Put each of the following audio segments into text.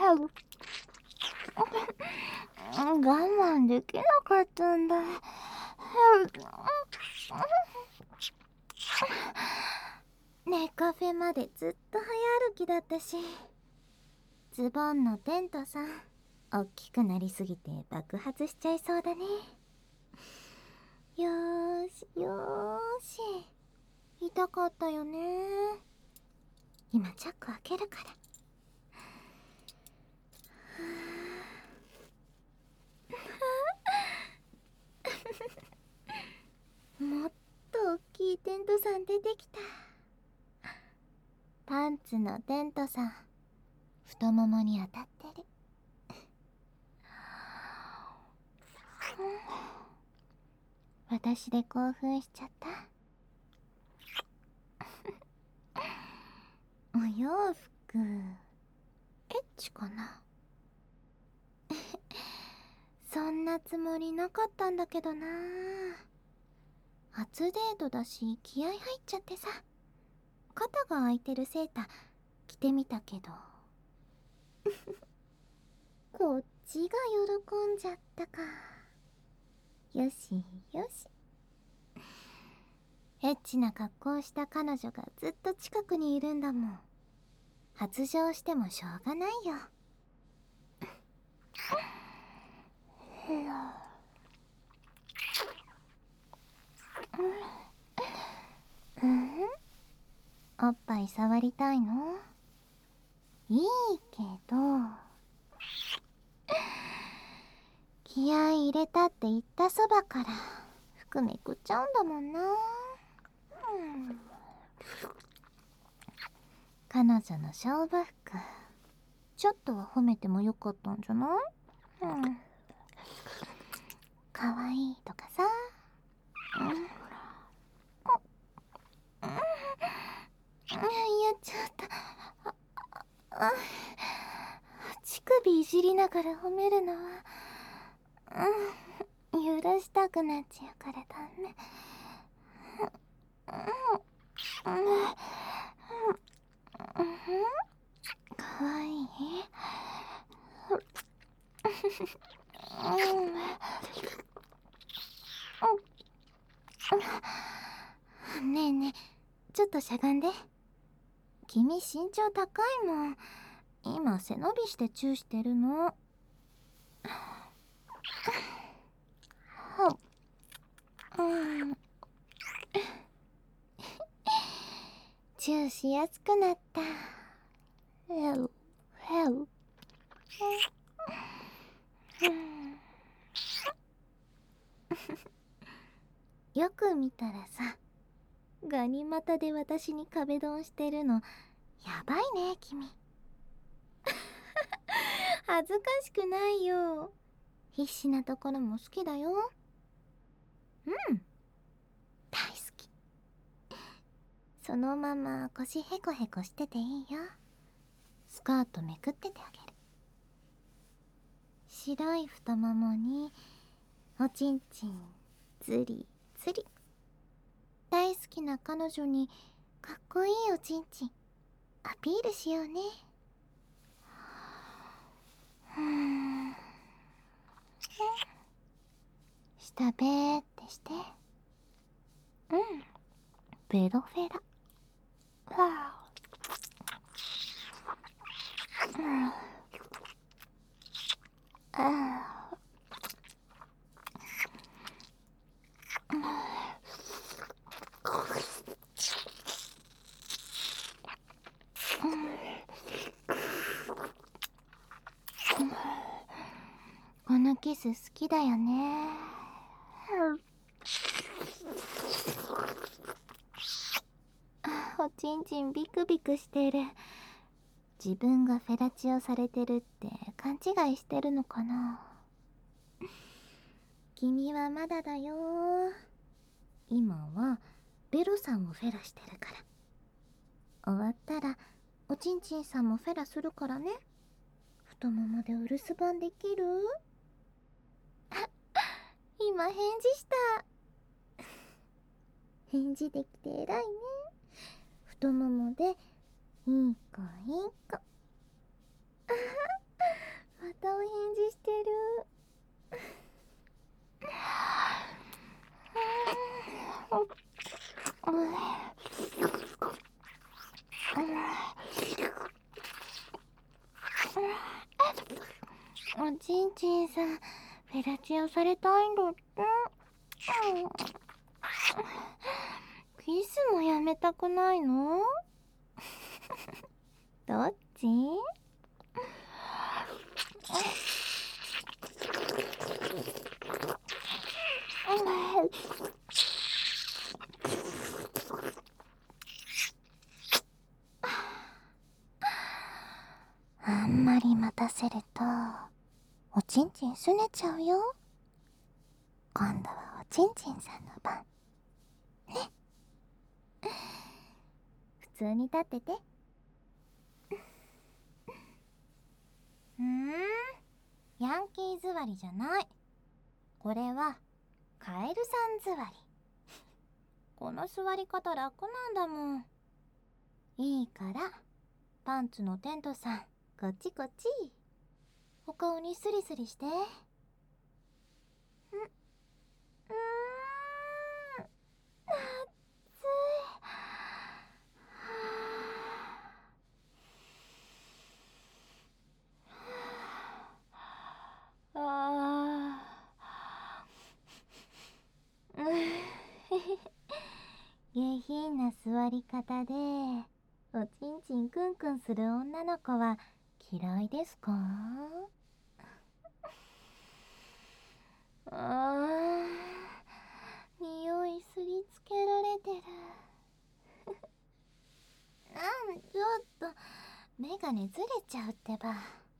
我慢できなかったんだ。ネカフェまでずっと早歩きだったし、ズボンのテントさんおっきくなりすぎて爆発しちゃいそうだね。よーしよーし、痛かったよね。今チャック開けるから。もっと大きいテントさん出てきた。パンツのテントさん、太ももに当たってる。私で興奮しちゃった。お洋服エッチかな。そんなつもりなかったんだけどな。初デートだし気合入っちゃってさ、肩が開いてるセーター着てみたけどこっちが喜んじゃったか。よしよし。エッチな格好をした彼女がずっと近くにいるんだもん。発情してもしょうがないよ。うん、おっぱい触りたいの？いいけど、気合い入れたって言ったそばから服めくっちゃうんだもんな。彼女の勝負服、ちょっとは褒めてもよかったんじゃない？かわいいとかさ。やっちゃった。乳首いじりながら褒めるのは、許したくなっちゃうからだね。かわいい？ねえねえ、ちょっとしゃがんで。君身長高いもん。今背伸びしてチューしてるの。チューしやすくなった。よく見たらさ、ガニ股で私に壁ドンしてるのやばいね君。恥ずかしくないよ。必死なところも好きだよ。大好き。そのまま腰ヘコヘコしてていいよ。スカートめくっててあげる。白い太ももにおちんちんズリズリ。大好きな彼女にかっこいいおちんちんアピールしようね。下べーってして。ベロフェラ。このキス好きだよね。おちんちんビクビクしてる。自分がフェラチオされてるって勘違いしてるのかな。君はまだだよ。今はベロさんをフェラしてるから。終わったらおちんちんさんもフェラするからね。太ももでお留守番できる？今返事した。返事できて偉いね。太ももでいい子いい子。 じしてる。おちんちんさん、フェラチオされたいんだって。キスもやめたくないの？どっち？あんまり待たせるとおちんちんすねちゃうよ。今度はおちんちんさんの番ね。普通に立ってて。ヤンキー座りじゃない。これはカエルさん座り。この座り方楽なんだもん。いいからパンツのテントさん、こっちこっち。お顔にスリスリして。暑い。あー下品な座り方でおちんちんクンクンする女の子は嫌いですか？匂いすりつけられてる。ちょっとメガネずれちゃうってば。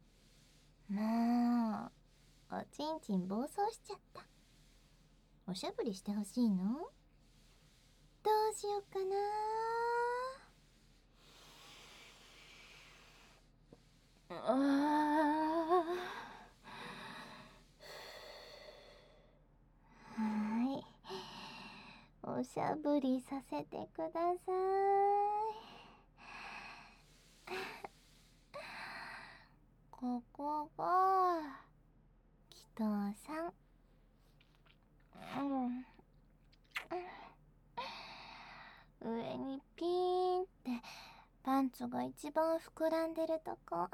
もうおちんちん暴走しちゃった。おしゃぶりしてほしいの？どうしよっかな。はい、おしゃぶりさせてください。ここが祈祷さん。上にピーンってパンツが一番膨らんでるとこ。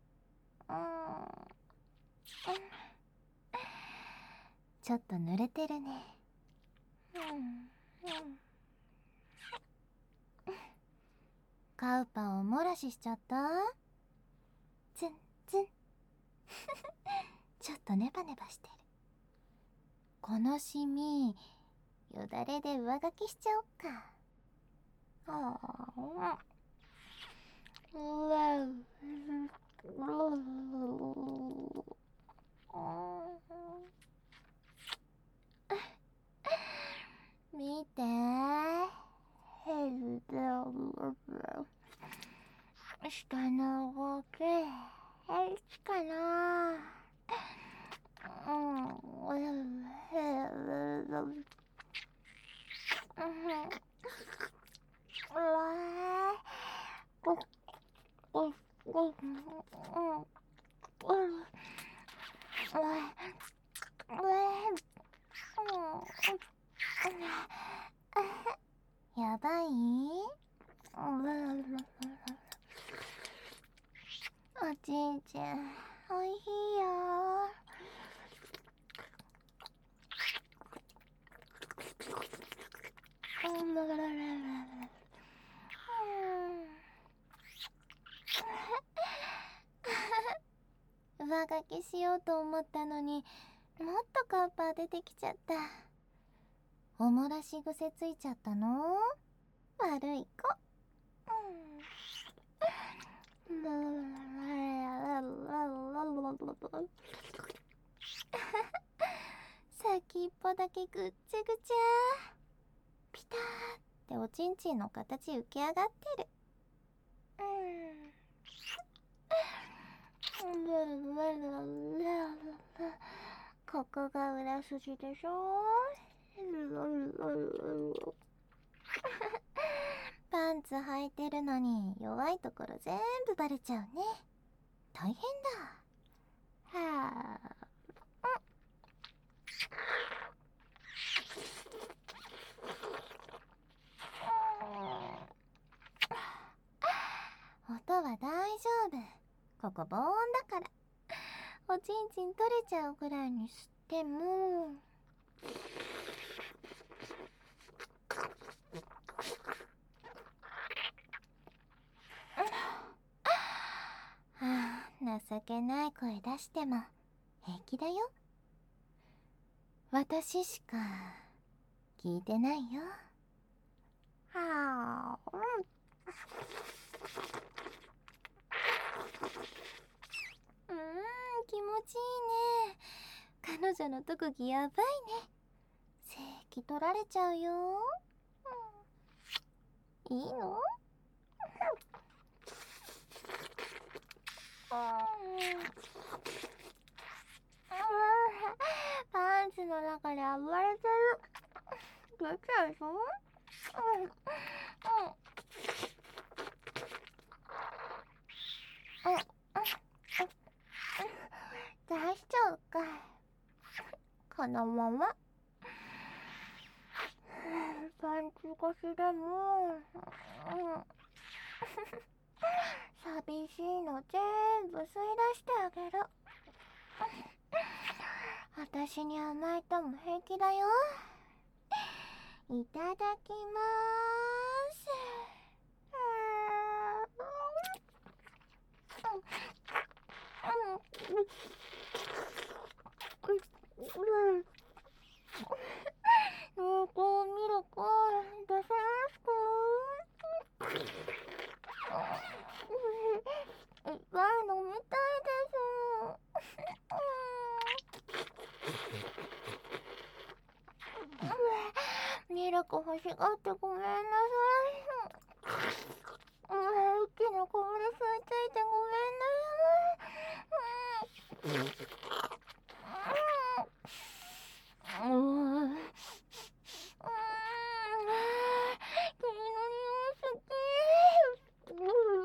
ちょっと濡れてるね。カウパを漏らししちゃった？ツンツン。ちょっとネバネバしてる。このシミよだれで上書きしちゃおっか。見て、下の動き平気かな。やばい？おちんちんおいしいよ。上書きしようと思ったのにもっとカウパー出てきちゃった。おもらし癖ついちゃったの？悪い子。先っぽだけぐっちゃぐちゃ。ピターっておちんちんの形浮き上がってる。ここが裏筋でしょ。パンツ履いてるのに弱いところ全部バレちゃうね。大変だ。 はあ、音は大丈夫。ここ防音だから。おちんちん取れちゃうぐらいに吸っても。はあ、情けない声出しても平気だよ。私しか聞いてないよ。はあ、気持ちいいね。彼女の特技やばいね。性器取られちゃうよ。いいの？パンツの中で暴れてる。出ちゃうぞ。出しちゃうか。このままパンツ越しでも、寂しいの全部吸い出してあげる。私に甘えても平気だよ。いただきまーす。濃厚ミルク出せますか？いっぱい飲みたいです。ミルク欲しがってごめんなさい。一気にこぼれついてごめんなさい。君の匂い好き。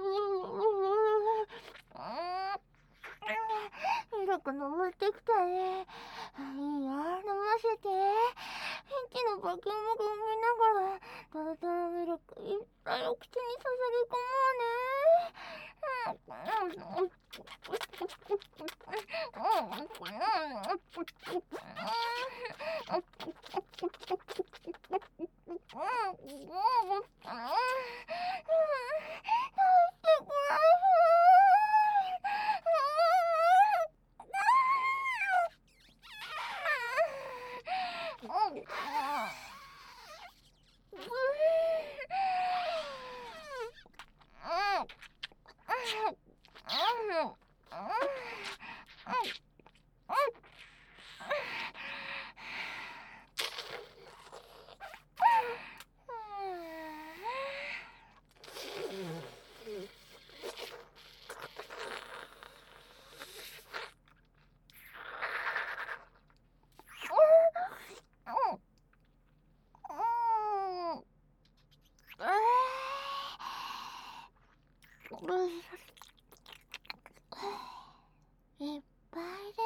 ミルク登ってきたね。いいよ、飲ませて。元気のバキュームが見ながらトロトロミルクいっぱいお口に注ぎ込もうね。いっぱい出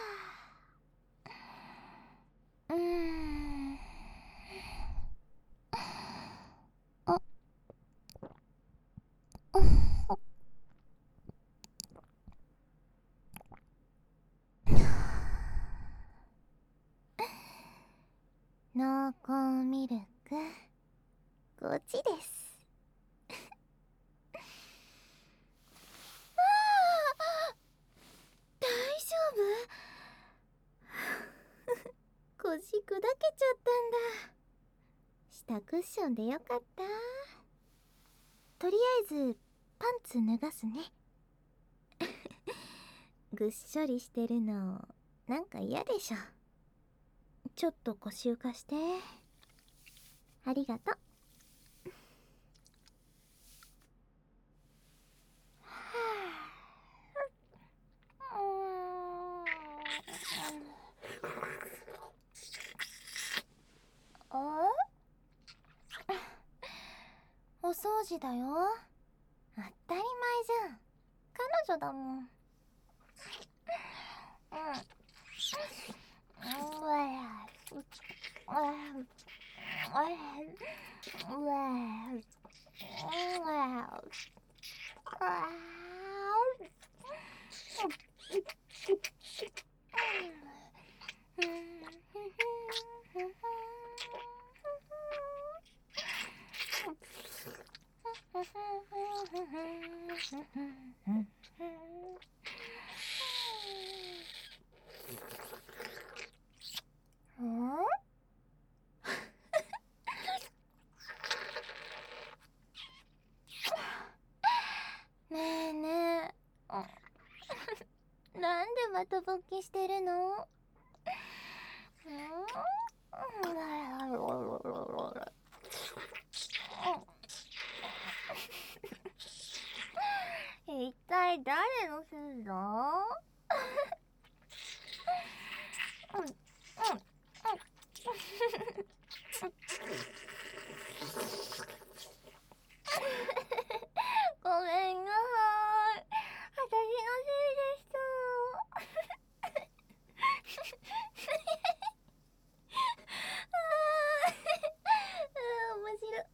た。濃厚ミルクこっちです。大丈夫？腰砕けちゃったんだ。下クッションでよかった。とりあえずパンツ脱がすね。ぐっしょりしてるのなんか嫌でしょ。ちょっと腰浮かして。ありがと。お掃除だよ。当たり前じゃん。彼女だもん。 ねえねえ、なんでまた勃起してるの？一体誰のせいだ？ごめんなさい。私のせいでした。面白い。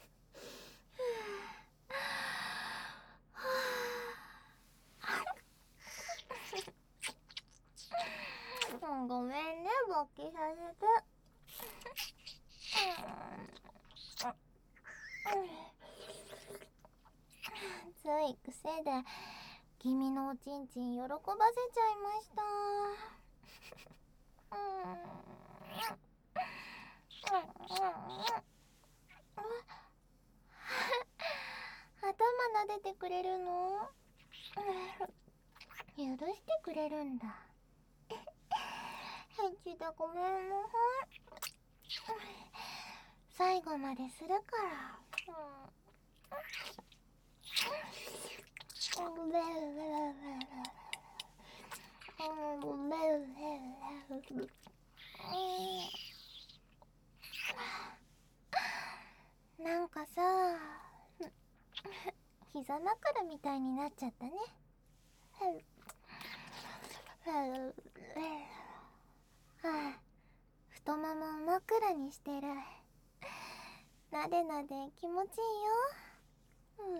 ごめんね、勃起させて。つい癖で君のおちんちん喜ばせちゃいました。頭撫でてくれるの？許してくれるんだ。返事でごめんなさい。最後までするから。なんかさ、膝枕みたいになっちゃったね。太ももを枕にしてる。なでなで気持ちいいよ。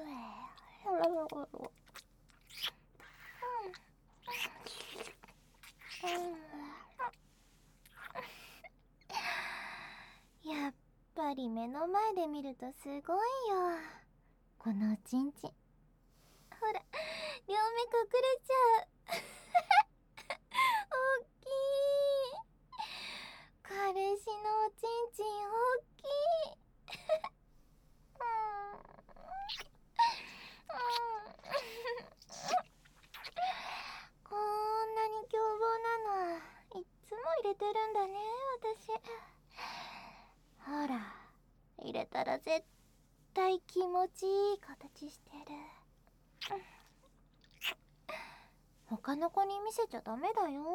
やっぱり目の前で見るとすごいよ、このおちんちん。ほら、両目隠れちゃう。おっきい。彼氏のおちんちんおっきい。こんなに凶暴なのはいっつも入れてるんだね、私。ほら、入れたら絶対気持ちいい形してる。他の子に見せちゃダメだよ。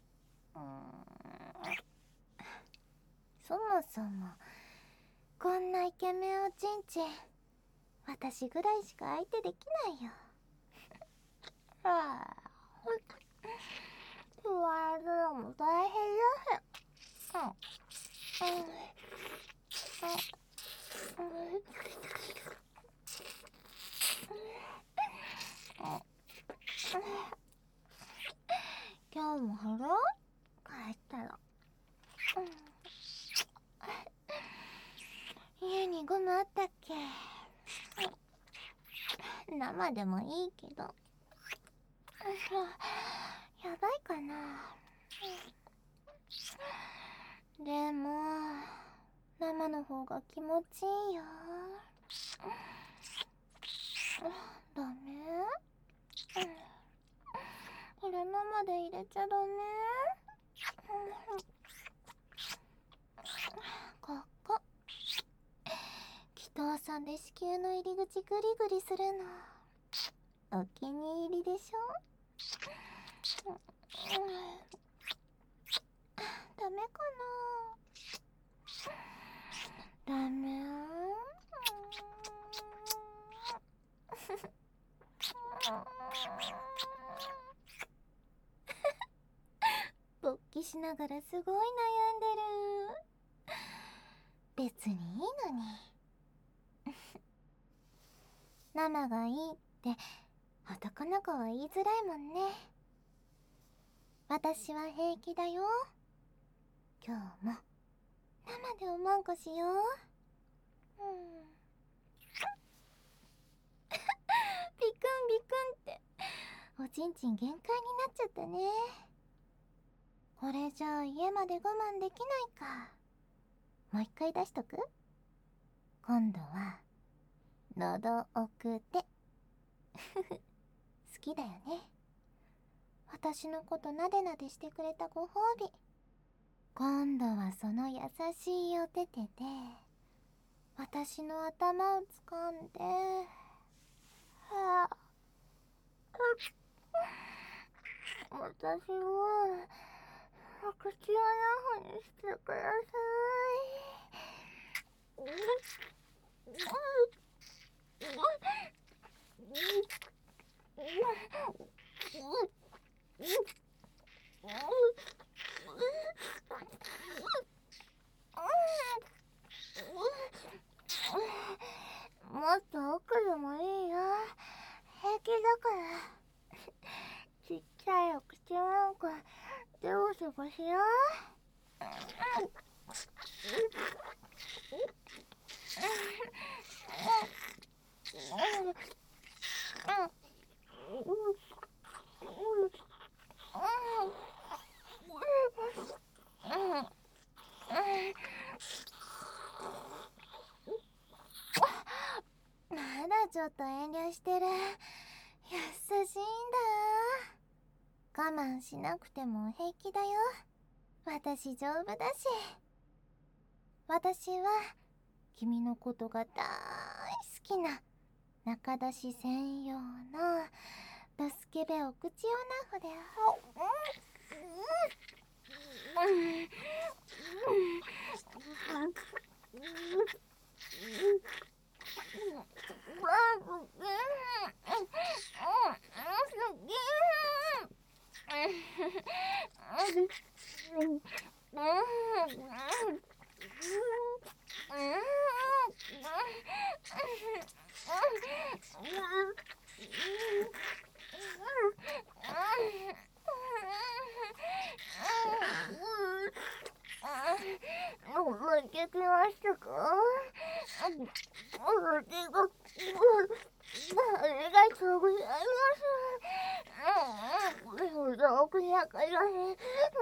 そもそもこんなイケメンおちんちん私ぐらいしか相手できないよ。言われるのも大変だし。今日も払う？帰ったら。家にゴムあったっけ？生でもいいけど。やばいかな。でも生の方が気持ちいいよ。ダメ？これ生で入れちゃダメ？ここ祈祷さんで子宮の入り口グリグリするのお気に入りでしょ？ダメかな？ダメ？ きしながらすごい悩んでる。別にいいのに。ママがいいって男の子は言いづらいもんね。私は平気だよ。今日も生でおまんこしよう。ビクンビクンっておちんちん限界になっちゃったね。これじゃあ家まで我慢できないか。もう一回出しとく？今度は喉奥で。好きだよね。私のことなでなでしてくれたご褒美。今度はその優しいお手手で私の頭を掴んで、はあ、私をお口をナフにしてください。もっと奥でもいいよ。平気だから。ちっちゃいお口なんかでおせばしよう。まだちょっと遠慮してる。優しいんだ。我慢しなくても平気だよ。私丈夫だし。私は君のことが大好きな中出し専用のドスケベお口オナフで。できましたか？ありがとうございます。どうくやからね、お願いし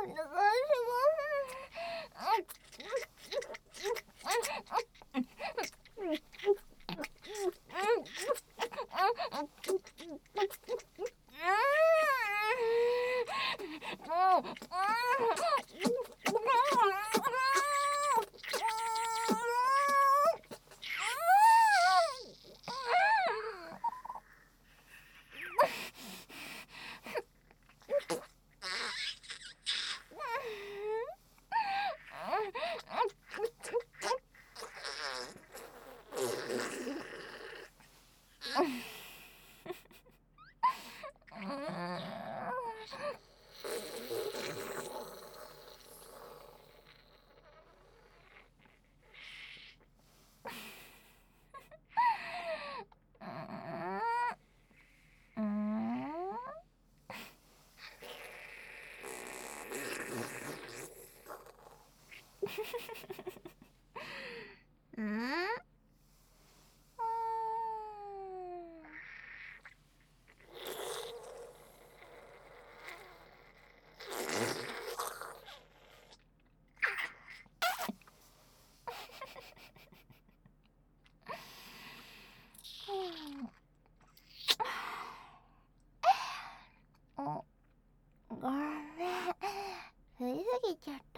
ごめん、振りすぎちゃった。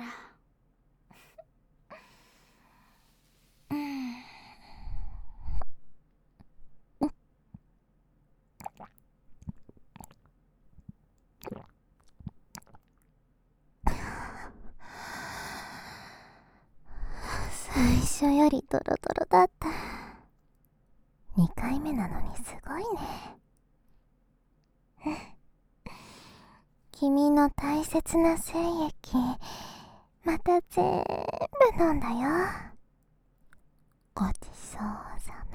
最初よりドロドロだった。2回目なのにすごいね。 君の大切な精液また全部飲んだよ。ごちそうさま。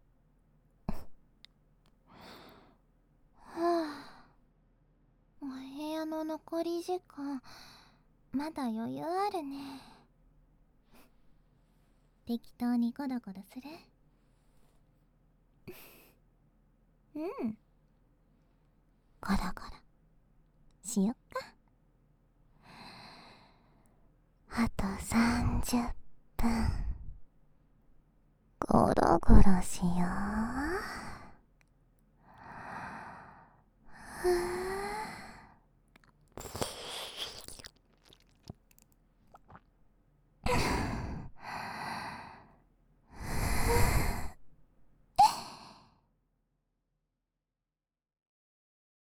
はあ、お部屋の残り時間まだ余裕あるね。適当にゴロゴロする？うん、ゴロゴロしよっか。あと30分ゴロゴロしよう。